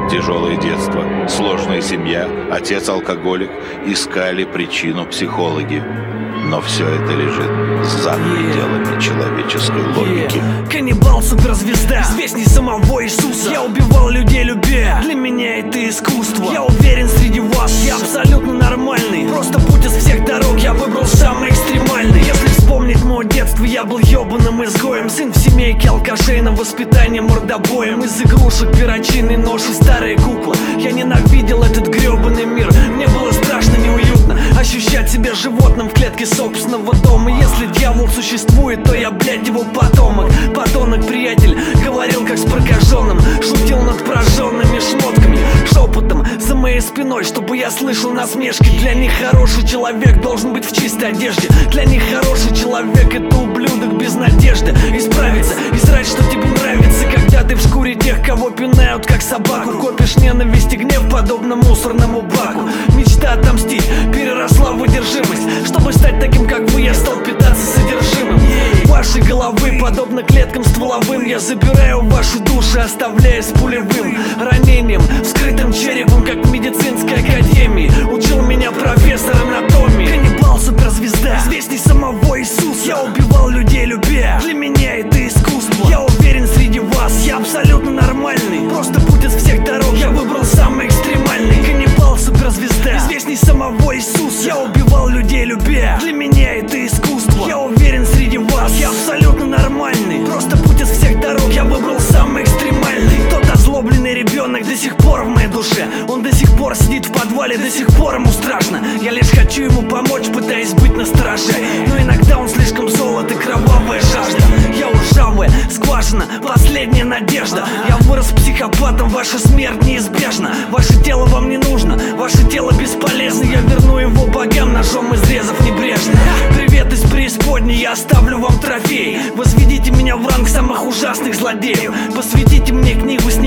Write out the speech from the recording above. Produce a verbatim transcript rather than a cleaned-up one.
Тяжелое детство, сложная семья, отец алкоголик. Искали причину психологи. Но все это лежит за пределами человеческой логики. Каннибал, суперзвезда, известней самого Иисуса. Я убивал людей, любя. Для меня это искусство. Я уверен, среди вас я абсолютно нормальный. Просто путь из всех дорог я выбрал самый экстремальный. Если вспомнить мое детство, я был ебаным изгоем. Сын в семейке алкашей, на воспитание мордобоем. Из игрушек перочинный нож и старые куклы. Я ненавидел этот гребаный мир. Мне было страшно, неуютно ощущать себя животным в клетке собственного дома. Если дьявол существует, то я, блядь, его потомок. Подонок, приятель, говорил как с прокаженным. Шутил над прожженными шмотками, шепотом за моей спиной, чтобы я слышал насмешки. Для них хороший человек должен быть в чистой одежде. Для них хороший человек — это ублюдок без надежды исправиться и знать, что тебе нравится, когда ты в шкуре тех, кого пинают как собаку. Копишь ненависть и гнев подобно мусорному баку. Мечта отомстить переросла в одержимость. Чтобы стать таким, как вы, я стал питаться содержимым вашей головы, подобно клеткам стволовым. Я забираю ваши души, оставляя с пулевым ранением, вскрытым черепом, как в медицинской академии учил меня профессор анатомии. Каннибал, суперзвезда, известней самого Иисуса. Я убивал людей, любя. Для меня это искусство. Я уверен, среди вас я абсолютно нормальный. Просто путь из всех дорог я выбрал самый экстремальный. Каннибал, суперзвезда, известней самого Иисуса. Я убивал людей, любя. Для меня это искусство. Я уверен, среди вас я абсолютно нормальный. Просто путь из всех дорог я выбрал самый экстремальный. Тот озлобленный ребенок до сих пор в моей душе. Он до сих пор сидит в подвале, до сих пор ему страшно. Я лишь хочу ему помочь, пытаясь быть настороже. Но иногда он слишком золот и кровавая жажда. Я ржавая скважина, последняя надежда. Я вырос психопатом, ваша смерть неизбежна. Ваше тело вам не нужно, ваше тело бесполезно. Я верну его богам, ножом изрезав небрежно. Привет из преисподней, я оставлю вам трофей. Возведите меня в ранг самых ужасных злодеев. Посвятите мне книгу